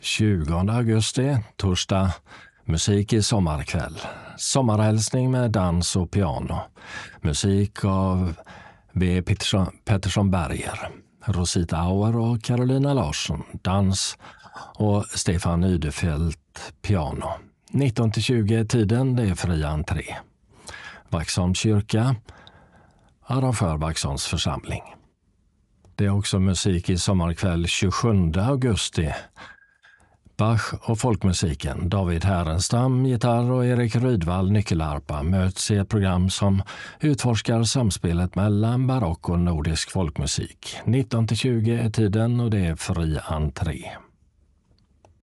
20 augusti, torsdag, musik i sommarkväll. Sommarhälsning med dans och piano. Musik av V. Pettersson Berger, Rosita Auer och Carolina Larsson, dans, och Stefan Ydefelt, piano. 19-20 tiden, det är fri entré. Vaxholms kyrka, arrangör Vaxholms församling. Det är också musik i sommarkväll 27 augusti. Bach och folkmusiken, David Härenstam, gitarr och Erik Rydvall, nyckelharpa, möts i ett program som utforskar samspelet mellan barock och nordisk folkmusik. 19-20 är tiden och det är fri entré.